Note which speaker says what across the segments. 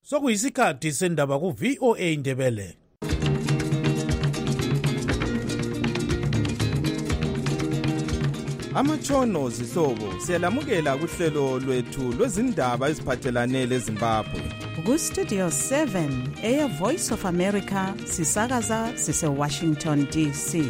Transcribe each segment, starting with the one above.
Speaker 1: Sokuyisikhathi sendaba ku VOA Indebele.
Speaker 2: Amatshono zihlobo siyalamukela kuhlelo lwethu lwezindaba eziphathelane leZimbabwe.
Speaker 3: Ku Studio 7 Air Voice of America sisakaza sise Washington DC.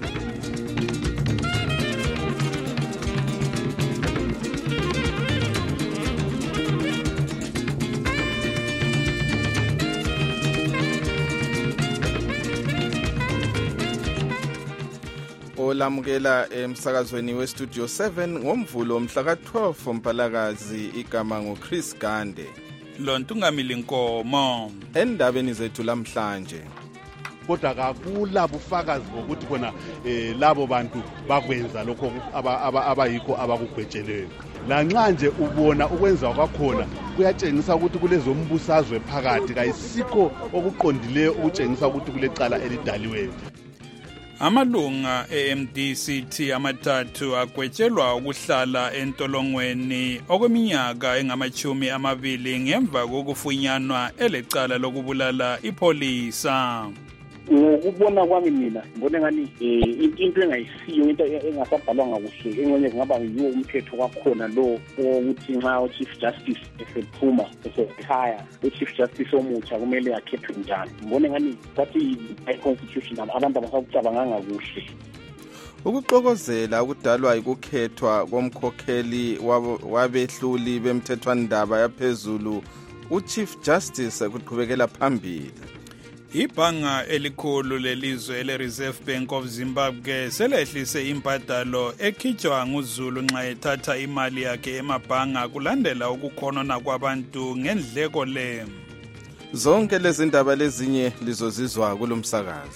Speaker 2: Olamukela emsakazweni we Studio 7 ngomvulo mhla ka-12 Mpalakazi, igama nguChris Gande.
Speaker 4: Lontungamili Nkomo.
Speaker 2: Endabeni zethu lamhlanje,
Speaker 5: kodwa akula bufakazi bokuthi khona labo bantu bakwenza lokho abayikho abakugwetsheleyo. Lanxa nje ubona ukwenza kwakhona kuyatshengisa ukuthi kulezombusazwe phakathi, kayisikho okuqondileyo ukutshengisa ukuthi kulecala elidaliweyo.
Speaker 4: Amalunga eMDCT amathathu agwetshelwa ukuhlala entolongweni okweminyaka engama-20 ngemva kokufunyanwa elecala lokubulala ipolisa.
Speaker 6: Ngokubona kwami mina ngibona ngani into engayisiyo, into engasabhalwanga kuhle, engxenye kungaba yiwo umthetho kwakhona lo ukuthi nxa uChief Justice esephuma esekhaya, uChief Justice omutsha kumele akhethwe njani. Ngibona ngani bathi i-constitution abantu abasakucabanganga kuhle.
Speaker 2: ukuxokozela ukudalwa ukukhethwa komkhokheli wabehluli bemthethwandaba yaphezulu uChief Justice kuqhubekela phambili.
Speaker 4: Ibhanga elikhulu lelizwe le-Reserve Bank of Zimbabwe selehlise imbadalo ekhitshwa nguZulu nxa ethatha imali yakhe emabhanga kulandela ukukhonona kwabantu ngendleko le.
Speaker 2: Zonke lezi ndaba lezinye lizozizwa kulomsakazo.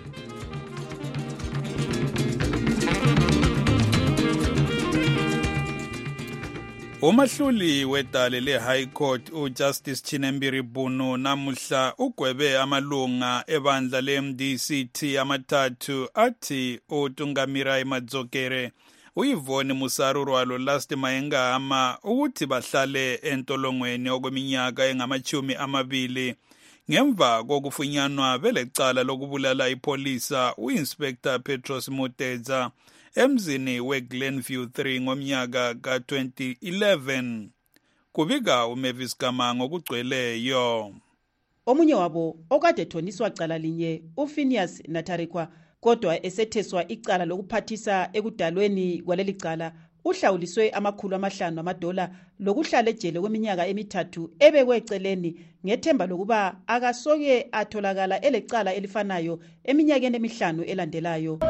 Speaker 4: Umahluli wedale le-High Court uJustice Chinembiri Bunu namuhla ugwebe amalunga ebandla le-MDCT amathathu athi uTungamirai Madzokere, uYvonne Musarurwalo Lasti Mayengama ukuthi bahlale entolongweni okweminyaka engama-20 ngemva kokufunyanwa belecala lokubulala ipolisa uInspector Petros Mutedza emzini weGlenview 3 ngomnyaka ka-2011. Kubika uMavis Kamango ngokugcweleyo.
Speaker 7: Omunye wabo okade thoniswa cala linye uPhinias Natarikwa, kodwa esetheswa icala lokuphathisa ekudalweni kwaleli cala, uhlawuliswe $500 lokuhlala ejele kweminyaka 3 ebekwe eceleni ngethemba lokuba akasoke atholakala elecala elifanayo eminyakeni 5 elandelayo.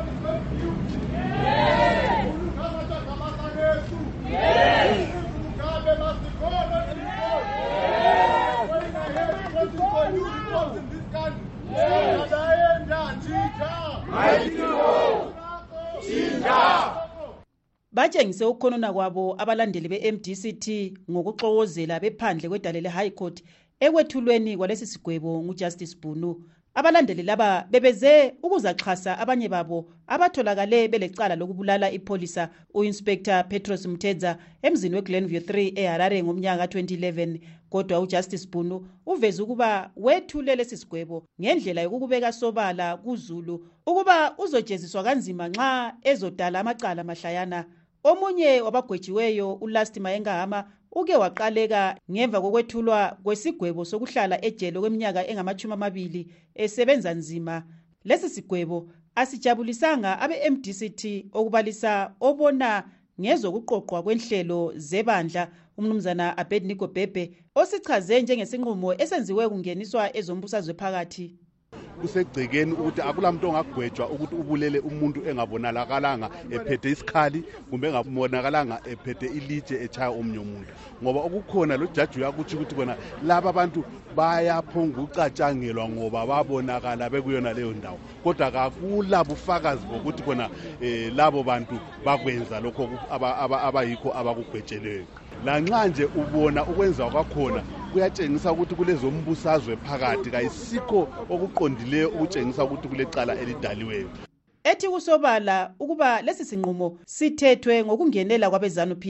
Speaker 7: Batshengise ukukhonona kwabo abalandeli be-MDCT ngokuxokozela bephandle kwedale le-High Court ekwethulweni kwalesi sigwebo nguJustice Bunu. Abalandeli laba bebeze ukuzaxhasa abanye babo abatholakale belecala lokubulala ipolisa uInspector Petros Mutedza emzini weGlenview 3 eHarare ngomnyaka ka-2011, kodwa uJustice Bunu uveze ukuba wethule lesi sigwebo ngendlela yokubeka sobala kuZulu ukuba uzojeziswa kanzima nxa ezodala amacala mahlayana. Omunye wabagwejiweyo uLasti Mayengama uke waqaleka ngemva kokwethulwa kwesigwebo sokuhlala ejele kweminyaka engama-20 esebenza nzima. Lesi sigwebo asijabulisanga abe-MDCT okubalisa obona ngezokuqoqwa kwenhlelo zebandla uMnumzana Abednego Bhebhe osichaze njengesinqumo esenziwe kungeniswa ezombusazwe phakathi.
Speaker 5: Kusegcekeni ukuthi akulamuntu ongagwetshwa ukuthi ubulele umuntu engabonalakalanga ephethe isikhali kumbe engabonakalanga ephethe ilitshe echaya omnye umuntu, ngoba okukhona lo jaji uyakuthi ukuthi bona laba abantu bayaphonga ucatshangelwa ngoba babonakala bekuyona leyo ndawo, kodwa akula bufakazi bokuthi khona labo bantu bakwenza lokho abayikho abakugwetsheleyo. Lanxa nje ubona ukwenza kwakhona kuyatshengisa ukuthi kulezombusazwe phakathi, kayisikho okuqondileyo ukutshengisa ukuthi kulecala elidaliweyo.
Speaker 7: Ethi kusobala ukuba lesi sinqumo sithethwe ngokungenela kwabeZANU-PF.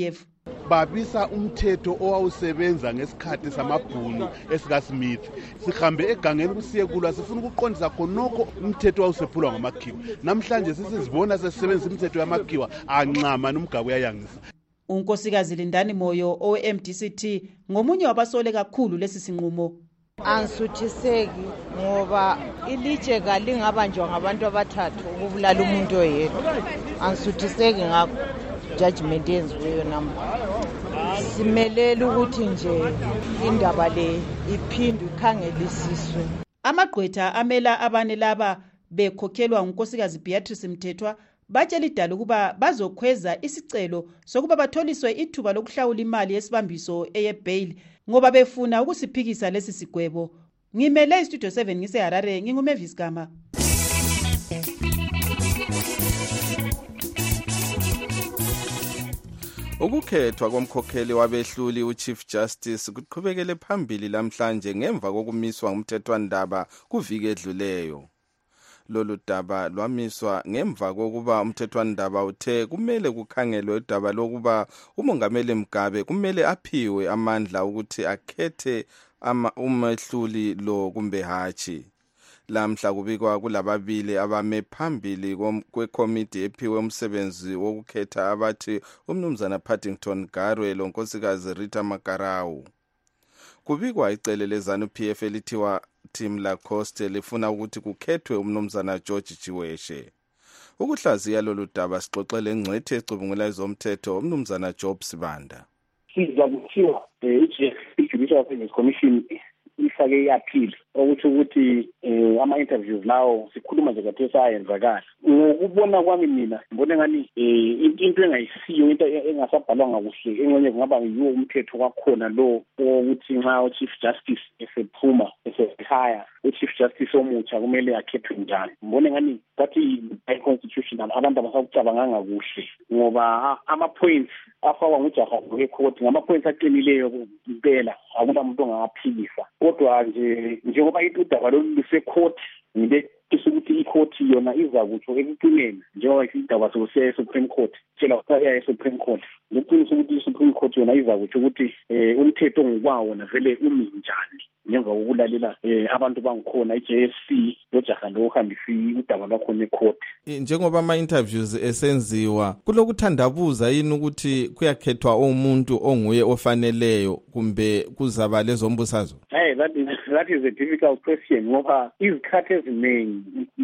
Speaker 5: babisa umthetho owawusebenza ngesikhathi samabhunu esikaSmith. Sihambe egangeni kusiye kulwa sifuna ukuqondisa khonokho umthetho owawusephulwa ngamakhiwa. Namhlanje sisizibona sesisebenzisa imithetho yamakhiwa anxama nomgaba uyayangisa.
Speaker 7: uNkosikazi Lindani Moyo owe-MDCT ngomunye wabasole kakhulu lesi sinqumo.
Speaker 8: Ansuthiseki ngoba ilitshe kalingabanjwa ngabantu abathathu ukubulala umuntu oyedwa. Ansuthiseki ngakho judgment yenziweyo namuhla. Simelele ukuthi nje indaba le iphindwe ikhangelisiswe.
Speaker 7: Amagqwetha amela abane laba bekhokhelwa uNkosikazi Beatrice Mthethwa batshela idala ukuba bazokhweza isicelo sokuba batholiswe ithuba lokuhlawula imali yesibambiso eyebail ngoba befuna ukusiphikisa lesi sigwebo. Ngimele iStudio 7 ngiseHarare, nginguMavis Gama.
Speaker 2: Ukukhethwa komkhokheli wabehluli uChief Justice kuqhubekele phambili lamhlanje ngemva kokumiswa ngumthethwandaba kuviki edluleyo. Lolu daba lwamiswa ngemva kokuba umthethwandaba uthe kumele kukhangelwe udaba lokuba umongameli Mugabe kumele aphiwe amandla ukuthi akhethe umehluli lo kumbe hatshi. Lamhla kubikwa kulababili abame phambili kwekomiti ephiwe umsebenzi wokukhetha abathi umnumzana Paddington Garwe lonkosikazi Rita Makarau. Kubikwa icele lezanu PF elithiwa Tim Lacoste lifuna ukuthi kukhethwe umnumzana George Chiweshe. Ukuhlaziya lolu daba sixoxele ngcwethi ecubungula ezomthetho umnumzana Job Sibanda.
Speaker 6: Siza kuthiwa i-Judicial Service Commission ifake i-appeal ukuthi ama-interviews lawo sikhuluma nje kathi sayenzakala. Ngokubona kwami mina ngibona ngani into engayisiyo, into engasabhalwanga kuhle engxenye kungaba yiwo umthetho kwakhona lo ukuthi nxa uChief Justice esephuma esehaya uChief Justice omutsha kumele akhethwe njani. Ngibona ngani bathi i-constitutional abantu abasakucabanganga kuhle ngoba ama-points afakwa ngujaha wecourt ngama-points aqinileyo kuphela, akula muntu ongaphikisa. Kodwa nje njengoba udaba lolu lusecourt ngibe ukuthi icourt yona iza kutsho ekuqineni njengoba isidaba sokusiya eSupreme Court tshela ukuya eSupreme Court lokuqinisa ukuthi iSupreme Court yona iza kutsho ukuthi umthetho ngokwawo na vele umi njani ngemva kokulalela abantu bangikhona iJSC lojaha lo ohambisi udaba lwakhona ecourt.
Speaker 2: Njengoba ama-interviews esenziwa kulokuthandabuza yini ukuthi kuyakhethwa umuntu onguye ofaneleyo kumbe kuzaba lezombusazwe?
Speaker 6: That is a difficult question ngoba izikhathi eziningi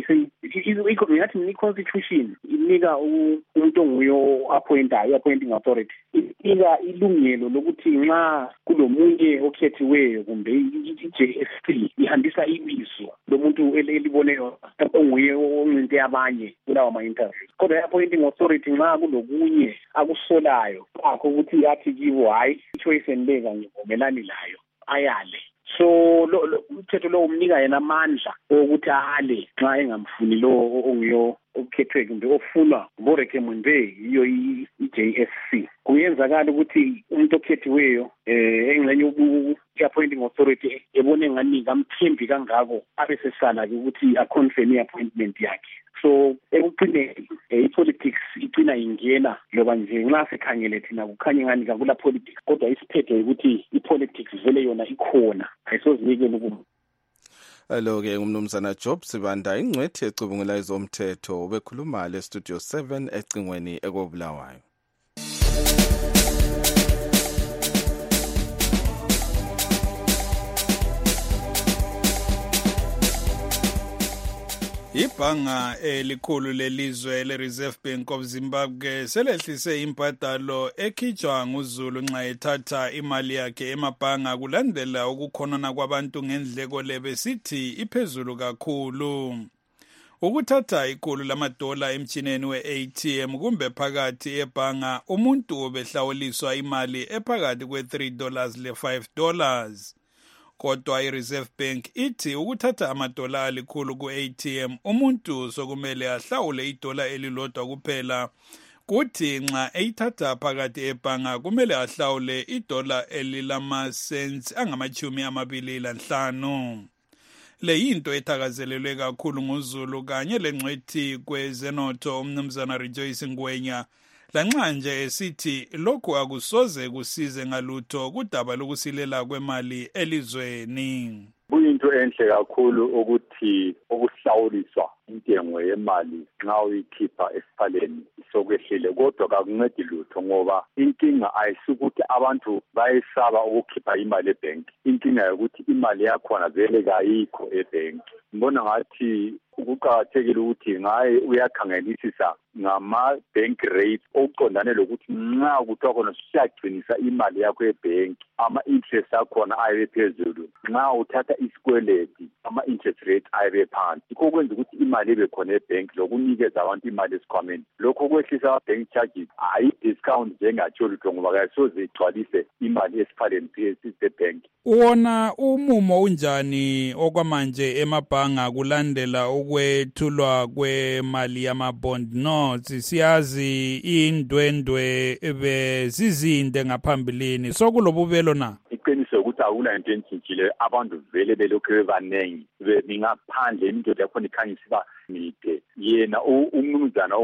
Speaker 6: ngathi i-constitution inika umuntu onguye appointing authority inika ilungelo lokuthi nxa kulomunye okhethiweyo kumbe i-JSC ihambisa ibizo lomuntu eliboneyo onguye oncinte abanye kulawo ma-interviews. Kodwa i-appointing authority nxa kulokunye akusolayo akho ukuthi athi kibo hayi i-choice enibeka ngivumelani layo ayale. So umthetho lo umnika yena amandla ukuthi ahale nxa engamfuni lo onguyo okukhethwe kumbe ofunwa ngorekhemende yiyo i-JSC. Kuyenzakala ukuthi umuntu okhethiweyo engxenye i-appointing authority ebone ngani kamthembi kangako abe sesala-ke ukuthi aconfirm i-appointment yakhe. So ekuqineni i-politics iqina ingena loba nje nxa sikhangele thina kukhanya ngani kakula politics, kodwa isiphetho ukuthi i-politics vele yona ikhona ayisozinikele ukuba.
Speaker 2: Alo-ke umnumzana Job Sibanda ingcwethi ecubungula ezomthetho ubekhuluma leStudio 7 ecingweni ekobulawayo.
Speaker 4: Ibhanga elikhulu lelizwe le-Reserve Bank of Zimbabwe selehlise imbadalo ekhitshwa nguZulu nxa ethatha imali yakhe emabhanga kulandela ukukhonona kwabantu ngendleko lebesithi iphezulu kakhulu. Ukuthatha ikhulu lamadola emtshineni we-ATM kumbe phakathi ebhanga umuntu behlawuliswa imali ephakathi kwe$3 le$5. Kodwa i-Reserve Bank ithi ukuthatha amadola alikhulu ku-ATM umuntu sokumele ahlawule idola elilodwa kuphela, kuthi nxa eyithatha phakathi ebhanga kumele ahlawule idola elilama-cents angama-25. Le yinto ethakazelelwe kakhulu nguZulu kanye lengcwethi kwezenotho umnumzana Rejoice Ngwenya lanxa nje esithi lokhu akusoze kusize ngalutho kudaba lokusilela kwemali elizweni.
Speaker 9: Kuyinto enhle kakhulu ukuthi ukuhlawuliswa intengo yemali nxa uyikhipha esiphaleni sokwehlile, kodwa kakuncedi lutho ngoba inkinga ayisukuthi abantu bayesaba ukukhipha imali ebhenki. Inkinga yokuthi imali yakhona vele kayikho ebhenki. Ngibona ngathi ukuqakathekile ukuthi ngaye uyakhangelisisa ngama-bank rates okuqondane lokuthi nxa kuthiwa khona siyagcinisa imali yakho ebhenki, ama-interest akhona ayibe phezulu. Nxa uthatha isikweleti, ama-interest rate ayibe phansi. Yikho kwenza ukuthi imali ibe khona ebhenki lokunikeza abantu imali esikhwameni. Lokho kwehlisa ama-bank charges, ayi-discount njengatsho lutho ngoba kayisoze igcwalise imali esiphaleni sebhenki.
Speaker 4: Wona umumo unjani okwamanje emabhanga kulandela ukwethulwa kwemali yama-bond notes? Siyazi indwendwe bezizinde ngaphambilini, sokulobubelo na?
Speaker 9: Iqiniso ukuthi akula into entshintshile, abantu vele belokhu bebanengi bengaphandle, into yakhona ikhanyisa iba mide. Yena umnumzana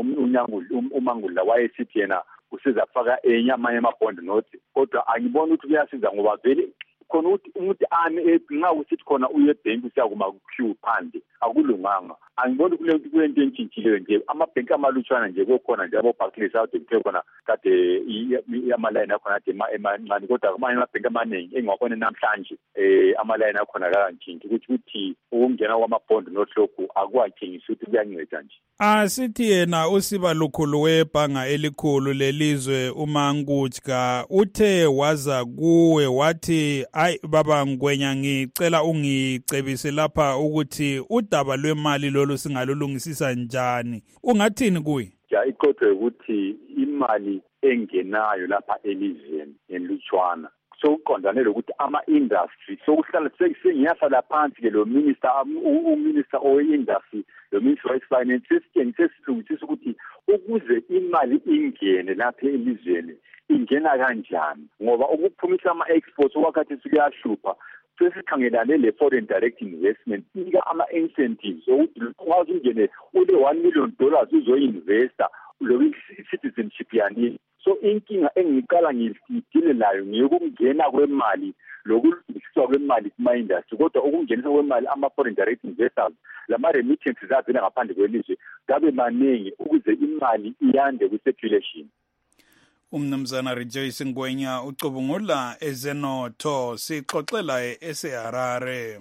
Speaker 9: uMangula wayesithi yena usizafaka amanye ama-bond notes, kodwa angiboni ukuthi kuyasiza ngoba vele khona ukuthi umuntu nxa usithi khona uye ebhenki usiyakuma ku-queue phandle akulunganga. Angiboni kule nto entshintshile nje, amabhenki amalutshwana nje kokhona nje abo-Barclays ade kuthiwe khona kade amalayini akhona ade emancane, kodwa amanye amabhenki amaningi engingwabone namhlanje amalayini akhona kakantshintshi, ukuthi ukungena kwama-bond note lokhu akuwatshengisi ukuthi kuyanceda nje.
Speaker 4: Sithi yena usiba lukhulu webhanga elikhulu lelizwe uMangutshka uthe waza kuwe wathi ayi baba Ngwenya, ngicela ungicebise lapha ukuthi udaba lwemali lolu singalulungisisa njani. Ungathini kuye?
Speaker 9: Ja, iqoqwe ukuthi imali engenayo lapha elizweni enlutshwana sokuqondane lokuthi ama-industry sokuhlala sengiyasala phansi ke lo uminister owe-industry, lo minister we-finance sesilungisisa ukuthi ukuze imali ingene lapha elizweni ingena kanjani, ngoba ukuphumisa ama-exports okwakhathesi kuyahlupha. Sesikhangelane le-foreign direct investment ika ama-incentives ukuthi ukwazi ungene ule$1 million uzoyi-investa loku citizenship yanini. So inkinga engiqala ngidile layo ngiyokungena kwemali lokulungiswa kwemali kuma-industry, kodwa ukungenisa kwemali ama-foreign direct investors lama-remittances avela ngaphandle kwelizwe kabe maningi ukuze imali iyande kwi-circulation.
Speaker 4: Umnumzana Rejoice Ngwenya ucubungula ezenotho, sixoxela eseHarare.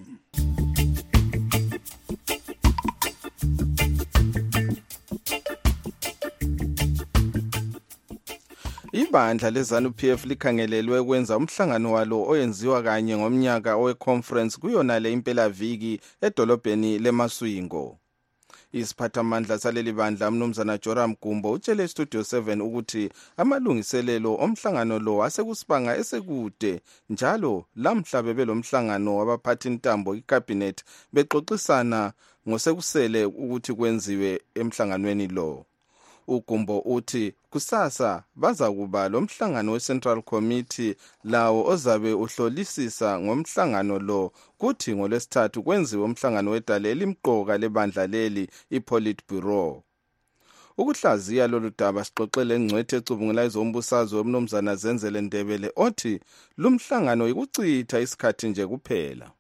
Speaker 2: Ibandla leZANU-PF likhangelelwe ukwenza umhlangano walo oyenziwa kanye ngomnyaka owe-conference kuyona le impelaviki edolobheni leMaswingo. Isiphathamandla saleli bandla Mnumzana Joram Gumbo utshele Studio 7 ukuthi amalungiselelo omhlangano lo asekusibanga esekude, njalo lamhla bebelomhlangano wabaphathi ntambo icabinet bexoxisana ngosekusele ukuthi kwenziwe emhlanganweni lo. Ugumbo uthi kusasa baza kuba lomhlangano we-Central Committee lawo ozabe uhlolisisa ngomhlangano lo, kuthi ngolwesithathu kwenziwe umhlangano wedala elimqoka lebandla leli iPolitburo. Ukuhlaziya lolu daba sixoxele ngcwethe ecubungula ezombusazwe womnumzana Zenzele Ndebele othi lumhlangano ikuchitha isikhathi nje kuphela.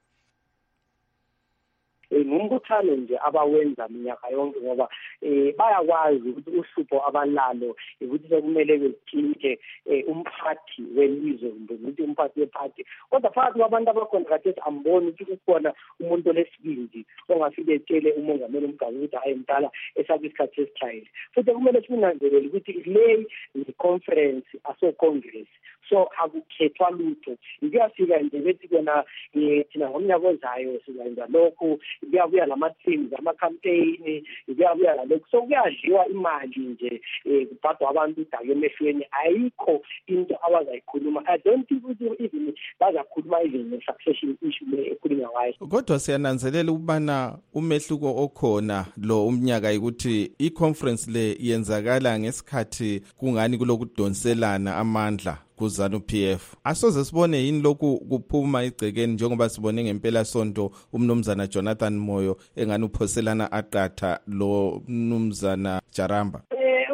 Speaker 10: Ngumbuthano nje abawenza minyaka yonke ngoba bayakwazi ukuthi uhlupho abalalo ukuthi kumele bethinke umphathi welizwe kumbe ukuthi umphathi wephathi, kodwa phakathi kwabantu abakhona khathesi amboni ukuthi kukhona umuntu olesibindi ongafike etshele umongameli umgaba ukuthi hayi mdala esakho isikhathi esithayile. Futhi kumele sikunanzelele ukuthi le conference aso-congress, so akukhethwa lutho. Kuyafika nje bethi kona thina ngomnyaka ozayo sizayenza lokhu, kuyabuya lama-teams, ama-campaign, kuyabuya lalokhu. So kuyadliwa imali nje, kubhadwa abantu udake emehlweni, ayikho into abazayikhuluma. I don't think ukuthi even bazakhuluma even nge-succession issue le ekhulunywa ngayo.
Speaker 2: Kodwa siyananzelela ukubana umehluko okhona lo umnyaka ukuthi i-conference le yenzakala ngesikhathi kungani kulokudonselana amandla kuZANU-PF. Asoze sibone yini lokhu kuphuma igcekeni njengoba sibone ngempela sonto umnumzana Jonathan Moyo engani uphoselana aqatha lo mnumzana Jaramba?
Speaker 10: Ngombona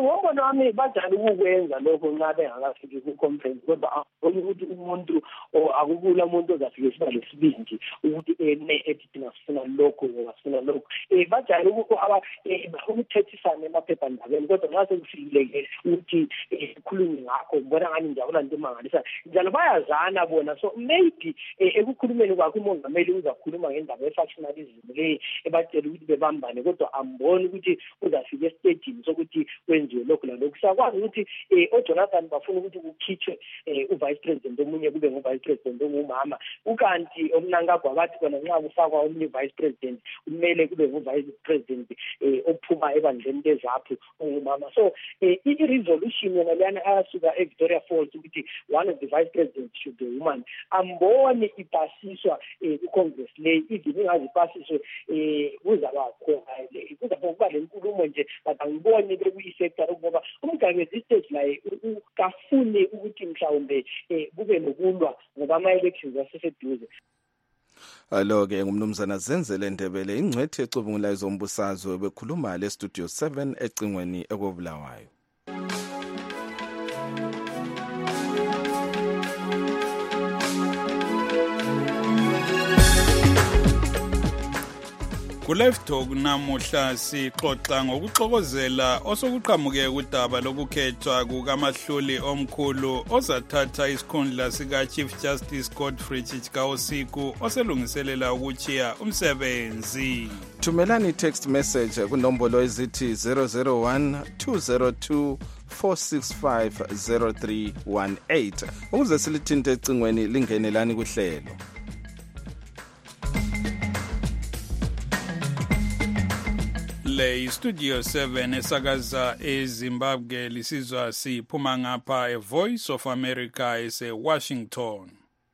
Speaker 10: wami bajale ukukwenza lokho nxa bengakafiki ku-conference kodwa akuboni ukuthi umuntu akubula umuntu ozafike siba lesibindi ukuthi ethi thina sifuna lokho ngoba sifuna lokho bajale ukuthethisana emaphephandabeni kodwa nxa sekufikile-ke ukuthi kukhulunywe ngakho ngibona ngani njalo into emangalisayo njalo bayazana bona so maybe ekukhulumeni kwakho umongameli uzakhuluma ngendaba ye-factionalism le ebatshela ukuthi bebambane kodwa amboni ukuthi uzafika esitejini sokuthi kwenziwe lokhu lalokhu. Siyakwazi ukuthi oJonathan bafuna ukuthi kukhitshwe uvice president omunye kube nguvice president ongumama, ukanti omnankagwa bathi kona nxa kufakwa omunye vice president kumele kube nguvice president ophuma ebandleni lezaphu ongumama. So i-resolution yona leyana ayasuka eVictoria Falls ukuthi one of the vice presidents should be a woman. Amboni ipasiswa ku-Congress le even ingazi ipasiswe kuzaba kuba le nkulumo nje but angiboni bekuyi-sector ukuba umgangezi stage laye ukafune ukuthi mhlawumbe kube nokulwa ngoba ama-elections aseseduze.
Speaker 2: Alo-ke ngumnumzana Zenzele Ndebele, ingcwethi ecubungulayo zombusazwe, bekhuluma le Studio 7 ecingweni ekobulawayo.
Speaker 4: Ku-Live Talk namuhla sixoxa ngokuxokozela osokuqhamuke kudaba lokukhethwa kukamahluli omkhulu ozathatha isikhundla sika-Chief Justice Godfrey Chickaosiku oselungiselela ukuchiya umsebenzi.
Speaker 2: Thumelani text message kunombolo ezithi 001 202 465 0318 ukuze silithinte ecingweni lingenelani kuhlelo.
Speaker 4: Le Studio 7 esakaza eZimbabwe lisizwa siphuma ngapha eVoice of America eseWashington.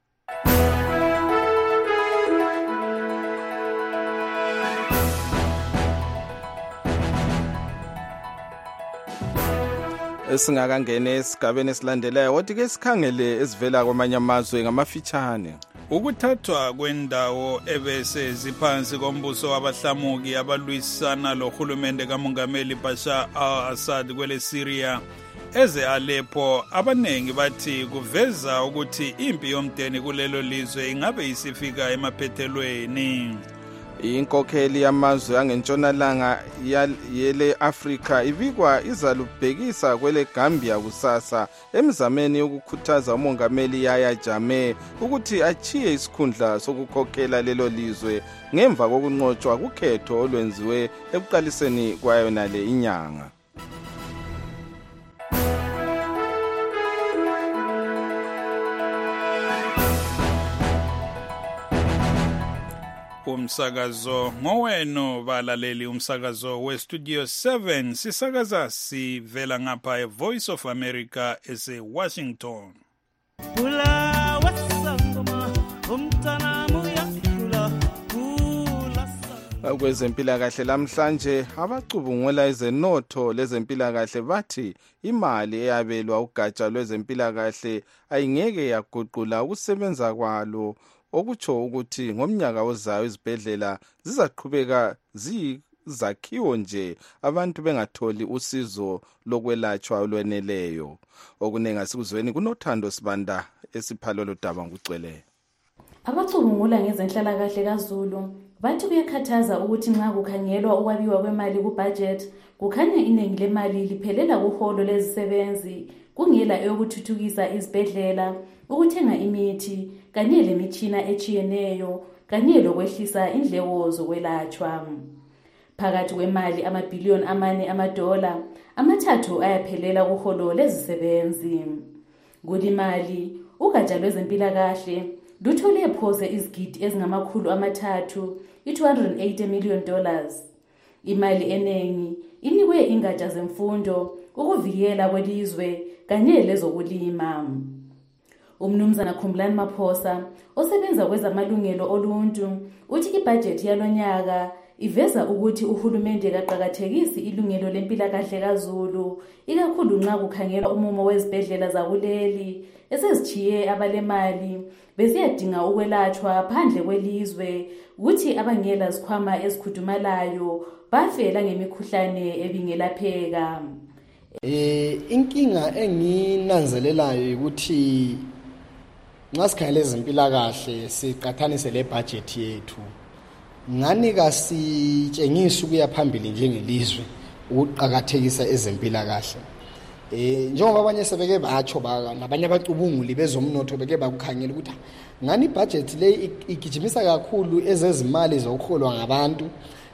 Speaker 2: Esingakangene esigabeni esilandelayo wathi ke sikhangele esivela kwamanye amazwe ngamafitshane.
Speaker 4: Ukuthathwa kwendawo ebese ziphansi kombuso wabahlamuki abalwisana lohulumende kamongameli Bashar al-Assad kwele Syria eze Aleppo, abanengi bathi kuveza ukuthi impi yomdeni kulelo lizwe ingabe isifika emaphethelweni.
Speaker 2: Inkokheli yamazwe angentshonalanga yele Afrika ibikwa izalubhekisa kwele Gambia kusasa emzameni yokukhuthaza umongameli Yahya Jammeh ukuthi achiye isikhundla sokukhokhela lelo lizwe ngemva kokunqotshwa kukhetho olwenziwe ekuqaliseni kwayo nale inyanga.
Speaker 4: Umsakazo ngowenu balaleli, umsakazo we-Studio 7 sisakaza sivela ngapha eVoice of America eseWashington.
Speaker 2: Kwezempilakahle lamhlanje abacubungula ezenotho lezempilakahle bathi imali eyabelwa ugatsha lwezempilakahle ayingeke yaguqula ukusebenza kwalo, okutsho ukuthi ngomnyaka ozayo izibhedlela zizaqhubeka ziyizakhiwo nje abantu bengatholi usizo lokwelatshwa olweneleyo. Okunenga sikuzweni kunothando Sibanda esiphalo lodaba ngugcwele.
Speaker 11: Abacubungula ngezenhlalakahle kaZulu bathi kuyakhathaza ukuthi nxa kukhangelwa ukwabiwa kwemali kubudget kukhanya iningi lemali liphelela kuholo lezisebenzi kungela eyokuthuthukisa izibhedlela, ukuthenga imithi kanye lemitshina echiyeneyo kanye lokwehlisa indleko zokwelatshwa. Phakathi kwemali amabhiliyoni $4 amathathu ayaphelela kuholo lezisebenzi. Kulimali ugatsha lwezempilakahle luthole phose izigidi ezingama-300 $280 million. Imali enengi inikwe ingatsha zemfundo, ukuvikela kwelizwe kanye lezokulima. Umnumzana Khumlani Maphosa osebenza kwezamalungelo oluntu uthi ibudget yalonyaka iveza ukuthi uhulumende kaqhakathekisi ilungelo lempilakahle kaZulu, ikakhulu nxa kukhangelwa umumo wezibhedlela zakuleli esezithiye abalemali besiyadinga ukwelatshwa phandle kwelizwe, ukuthi abangela zikhwama ezikhudumalayo bafela ngemikhuhlane ebingelapheka.
Speaker 12: Inkinga enginanzelelayo ukuthi nxa sikhangele ezempilakahle siqathanise le budget yethu, ngani kasitshengisa ukuya phambili njengelizwe ukuqakathekisa ezempilakahle. Njengoba abanye sebeke batsho nabanye abacubunguli bezomnotho beke bakukhangela ukuthi ngani budget le igijimisa kakhulu ezezimali zokuholwa ngabantu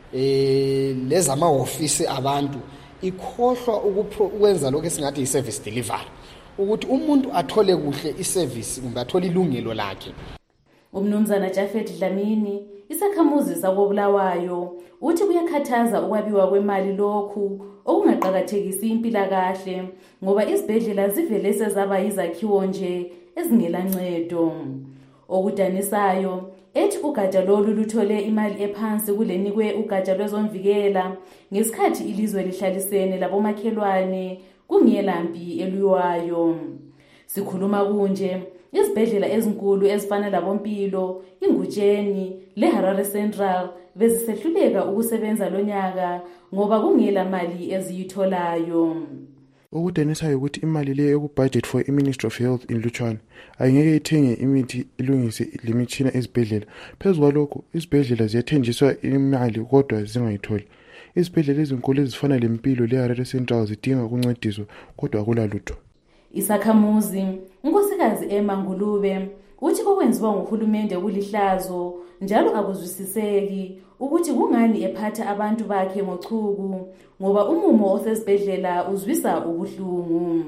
Speaker 12: lezamahofisi abantu, ikhohlwa ukwenza lokho esingathi i-service delivery, ukuthi umuntu athole kuhle i-service kumbe athole ilungelo lakhe.
Speaker 11: Umnumzana Jafet Dlamini, isakhamuzi sakobulawayo, uthi kuyakhathaza ukwabiwa kwemali lokhu okungaqakathekisi impilakahle ngoba izibhedlela zivele sezaba yizakhiwo nje ezingelancedo. Okudanisayo, ethi ugatsha lolu luthole imali ephansi kulenikwe ugatsha lwezomvikela ngesikhathi ilizwe lihlalisene labomakhelwane kungelampi elwiwayo. Sikhuluma kunje, izibhedlela ezinkulu ezifana labompilo, ingutsheni leHarare Central bezisehluleka ukusebenza lonyaka ngoba kungela mali eziyitholayo.
Speaker 13: Okudanisayo ukuthi imali le ekubudget for iMinistry of Health in Lutshwane ayingeke ithenge imithi ilungise lemitshina ezibhedlela. Phezu kwalokho, izibhedlela ziyathenjiswa imali kodwa zingayitholi. Izibhedlela ezinkulu ezifana lempilo leHarare Central zidinga ukuncediswa kodwa akulalutho.
Speaker 11: Isakhamuzi unkosikazi eMangulube uthi okwenziwa nguhulumende kulihlazo njalo akuzwisiseki ukuthi kungani ephatha abantu bakhe ngochuku ngoba umumo osesibhedlela uzwisa ubuhlungu.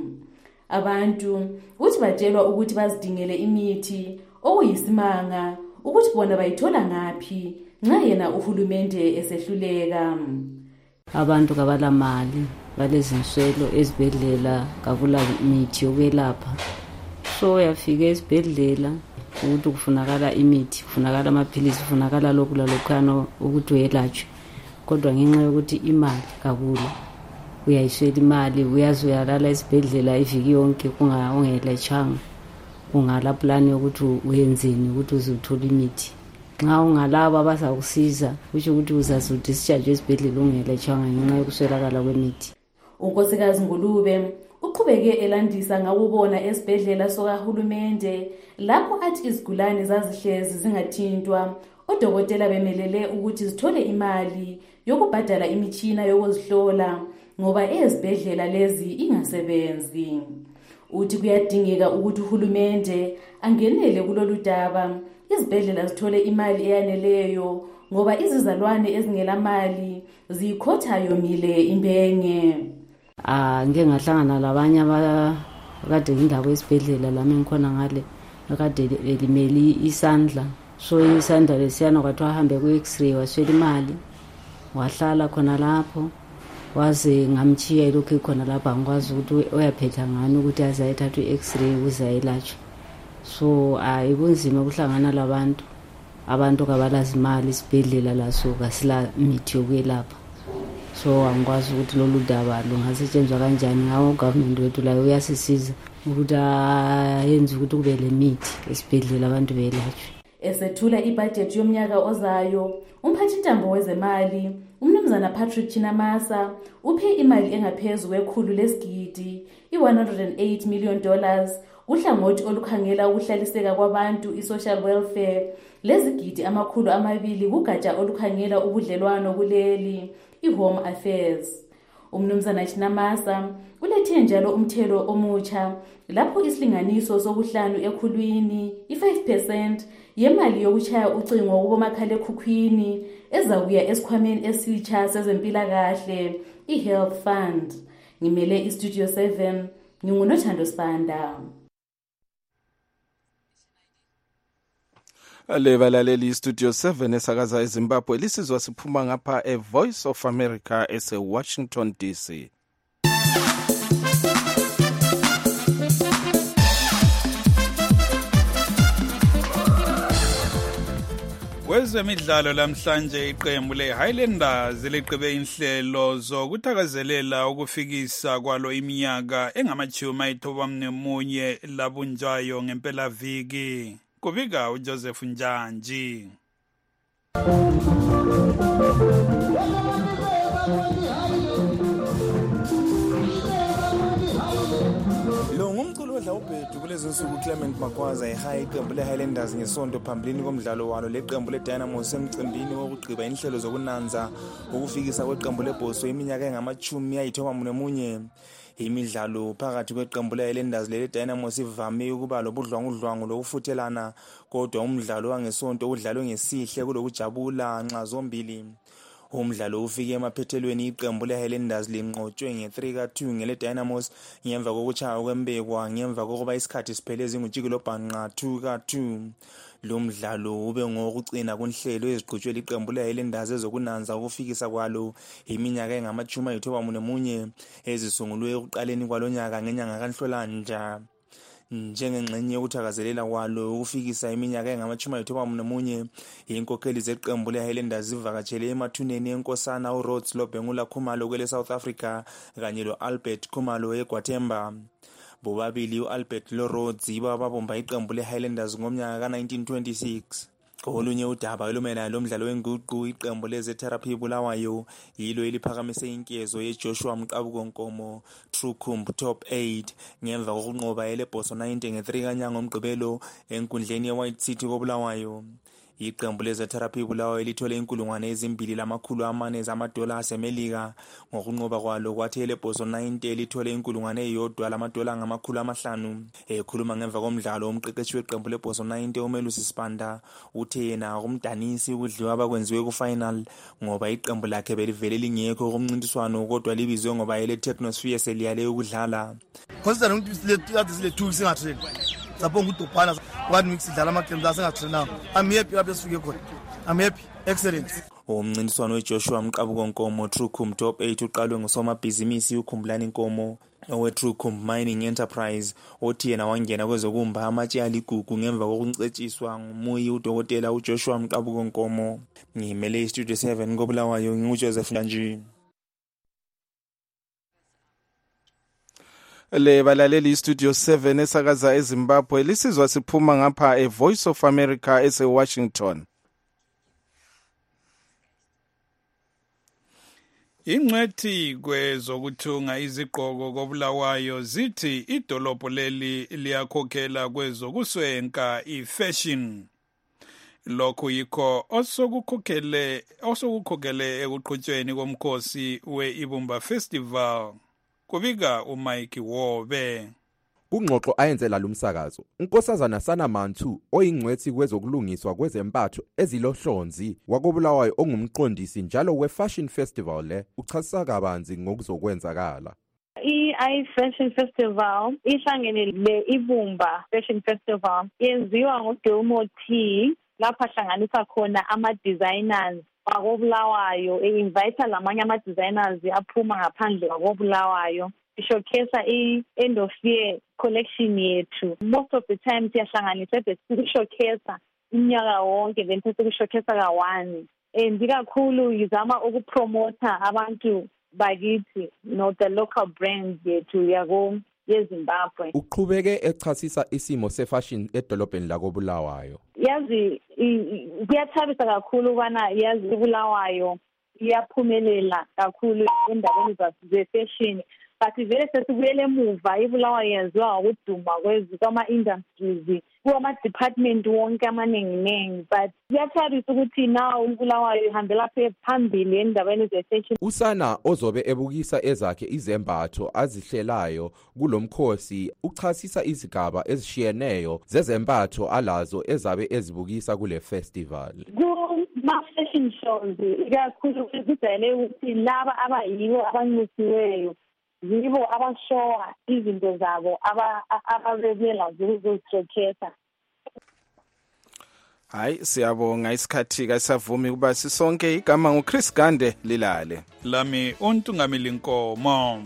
Speaker 11: Abantu uthi batshelwa ukuthi bazidingele imithi okuyisimanga ukuthi bona bayithola ngaphi nxa yena uhulumende esehluleka.
Speaker 14: Abantu kabala mali, balezinswelo ezibhedlela, kabula mithi yokwelapha. So yafika esibhedlela ukuthi kufunakala imithi, kufunakala amaphilisi, kufunakala lokhu lalokhana ukuthi uyelatshwe. Kodwa ngenxa yokuthi imali kabula, uyayiswela imali, uyazi uyalala esibhedlela iviki yonke ungelatshwanga. Ungala plan yokuthi uyenzeni ukuthi uzuthola imithi. Nxa ungalaba bazakusiza kusho ukuthi uzazuthi sitshajwe esibhedlela ungelatshwanga ngenxa yokuswelakala kwemithi.
Speaker 11: Unkosikazi Ngulube uqhubeke elandisa ngakubona esibhedlela sokahulumende lapho athi izigulane zazihlezi zingathintwa, odokotela bemelele ukuthi zithole imali yokubhadala imitshina yokuzihlola ngoba ezibhedlela lezi ingasebenzi. Uthi kuyadingeka ukuthi uhulumende angenele kulolu daba, izibhedlela zithole imali eyaneleyo ngoba izizalwane ezingelamali zikhotha yomile imbenge.
Speaker 14: Ngeke ngahlangana labanye abakade indaba esibhedlela lami ngikhona ngale akade elimeli isandla, so isandla lesiyana kwathi wahambe ku-X-ray waswela imali, wahlala khona lapho waze ngamchiya ilokhu khona lapha ngikwazi ukuthi uyaphetha ngani ukuthi azayithatha i-X-ray ukuze ayelatshwe. So ikunzima ukuhlangana labantu, abantu kabalazi imali, isibhedlela laso kasila mithi yokwelapha. So angikwazi ukuthi lolu daba lungasetshenzwa kanjani ngawo government wethu la uyasisiza ukuthi ayenze ukuthi kube le mithi esibhedlela abantu beyelatshwe.
Speaker 11: Esethula ibudget yomnyaka ozayo, umphathintambo wezemali umnumzana Patrick Chinamasa uphe imali engaphezulu kwekhulu lesigidi $108 million uhlangothi olukhangela ukuhlaliseka kwabantu i-social welfare lezigidi $200 kugatsha olukhangela ubudlelwano kuleli i-Home Affairs. Umnumzana Chinamasa ulethe njalo umthelo omutsha lapho isilinganiso sokuhlanu ekhulwini i-5% yemali yokuchaya ucingo kubomakhalekhukhwini ezakuya esikhwameni esitsha sezempilakahle i-Health Fund. Ngimele iStudio 7, ngingunothando Sibanda.
Speaker 2: Lebalaleli iStudio 7 esakaza eZimbabwe lisizwa siphuma ngapha eVoice of America eseWashington DC.
Speaker 4: Kwezemidlalo lamhlanje iqembu leHighlanders liqhube inhlelo zokuthakazelela ukufikisa kwalo iminyaka engama-91 labunjayo ngempelaviki. Kubika uJoseph Njanji.
Speaker 15: Kodla ubhedu kulezi nsuku Clement Magwaza ehayi iqembu leHighlanders ngesonto phambilini komdlalo walo leqembu leDynamos emcimbini wokugqiba inhlelo zokunanza ukufikisa kweqembu leBoso iminyaka engama-91. Imidlalo phakathi kweqembu leHighlanders leDynamos ivame ukuba lobudlwangudlwangu lokufuthelana, kodwa umdlalo wangesonto udlalwe ngesihle kulokujabula nxa zombili. Umdlalo ufike emaphethelweni iqembu leHighlanders linqotshwe nge-3-2 ngeleDynamos ngemva kokuchaya kwembekwa ngemva kokuba isikhathi siphele ezingujikilobhanqa 2-2. Lo mdlalo ube ngokucina kunhlelo eziqhutshwe liqembu leHighlanders ezokunanza ukufikisa kwalo iminyaka engama-91 ezisungulwe ekuqaleni kwalonyaka ngenyanga kaNhlolanja. Njengengxenye yokuthakazelela kwalo ukufikisa iminyaka engama-91, inkokheli zeqembu leHighlanders zivakatshele emathuneni enkosana uRhodes Lobengula Khumalo kwele South Africa kanye lo-Albert Khumalo eGwathemba. Bobabili u-Albert loRhodes babomba iqembu leHighlanders ngomnyaka ka-1926. Olunye udaba olumayelana lomdlalo wenguqu iqembu lezetherapy Bulawayo yilo eliphakamise inkezo yeJoshua Mqabuko Nkomo Trucumb Top 8 ngemva kokunqoba eleBoso 90 nge-3 kaNyanga ngomgqibelo enkundleni yeWhite City koBulawayo. Iqembu lezetherapy Bulawayo lithole $2,400 zamadola asemelika ngokunqoba kwalo, kwathi eleBoso 90 lithole $1,000 ekhuluma ngemva komdlalo umqeqeshi weqembu leBoso 90 uMelusi Sibanda uthe yena umdanisi ukudliwa abakwenziwe ku-final ngoba iqembu lakhe belivele lingekho kumncintiswano kodwa libizwe ngoba ele-Technosphere seliyale ukudlala.
Speaker 16: Consider ukuthi sile 2 singatrain sapho ngudopana one week sidlala amaqembu asengatrainanga. I'm happy lapho sifike khona. I'm happy. Excellent.
Speaker 15: Umncintiswano weJoshua Mqabuko Nkomo Trucumb Top 8 uqalwe ngusomabhizinisi uKhumbulani Nkomo owe-Trucumb Mining Enterprise othi yena wangena kwezokumba amatshe aligugu ngemva kokuncetshiswa ngumuyi udokotela uJoshua Mqabuko Nkomo. Ngimele iStudio 7 koBulawayo nginguJoseph Ndanji.
Speaker 2: Le balaleli iStudio 7 esakaza eZimbabwe lisizwa siphuma ngapha eVoice of America eseWashington.
Speaker 4: Ingcwethi kwezokuthunga izigqoko koBulawayo zithi idolobho leli liyakhokhela kwezokuswenka ifashion. Lokhu yikho osokukhokhele ekuqhutshweni komkhosi we-Ibumba Festival. Kubika uMike Wobe.
Speaker 17: Kungxoxo ayenzela lumsakazo, uNkosazana Sana Mantu oyingcwethi kwezokulungiswa kwezempatho ezilohlonzi wakoBulawayo ongumqondisi njalo we-Fashion Festival le uchasisa kabanzi ngokuzokwenzakala.
Speaker 18: I-Fashion Festival ihlangene le-Ibumba Fashion Festival yenziwa ngoDelmo T lapha hlanganisa khona ama-designers wakoBulawayo invite lamanye ama-designers aphuma ngaphandle kwakoBulawayo showcase i-end of year collection yethu. Most of the time siyahlanganisa showcase iminyaka wonke then showcase ka-1 and ikakhulu yizama ukupromota abantu bakithi the local brands yethu yeZimbabwe.
Speaker 17: Uqhubeke echasisa isimo sefashion edolobheni lakoBulawayo.
Speaker 18: Yazi kuyathabisa kakhulu ukwana yazi uBulawayo iyaphumelela kakhulu endabeni ze-fashion, but vele sesibuyele emuva iBulawayo yenziwa ukuduma kwama-industries kuma-department wonke amaningi, but kuyathabisa ukuthi now iBulawayo ihambela phambili endabeni ze-fashion.
Speaker 17: Usana ozobe ebukisa ezakhe izembatho azihlelayo kulomkhosi uchasisa izigaba ezishiyeneyo zezembatho alazo ezabe ezibukisa kule festival.
Speaker 18: Kuma-fashion shows ikakhulu kujayele ukuthi laba abayibo abanxusiweyo yibo abashowa izinto zabo ababebela zokuzishowcase.
Speaker 2: Hayi siyabonga, isikhathi kasavumi kuba sisonke. Igama nguChris Gande lilale.
Speaker 4: Lami uNtungamili Nkomo.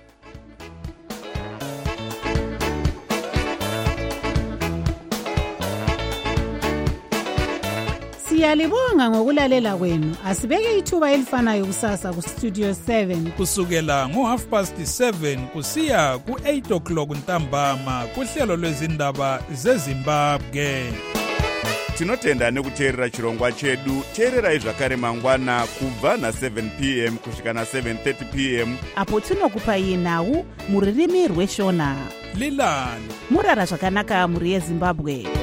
Speaker 3: Siyalibonga ngokulalela kwenu. Asibeke ithuba elifanayo kusasa kuStudio 7
Speaker 4: kusukela ngo7:30 kusiya ku8:00 ntambama kuhlelo lwezindaba zeZimbabwe.
Speaker 19: Tinotenda nekuteerera chirongwa chedu. Teererai zvakare mangwana kubva na7 p.m. kusvika na7:30 p.m.
Speaker 3: apo tinokupa nawu muririmi rweshona.
Speaker 4: lilale
Speaker 3: murara zvakanaka muri yezimbabwe.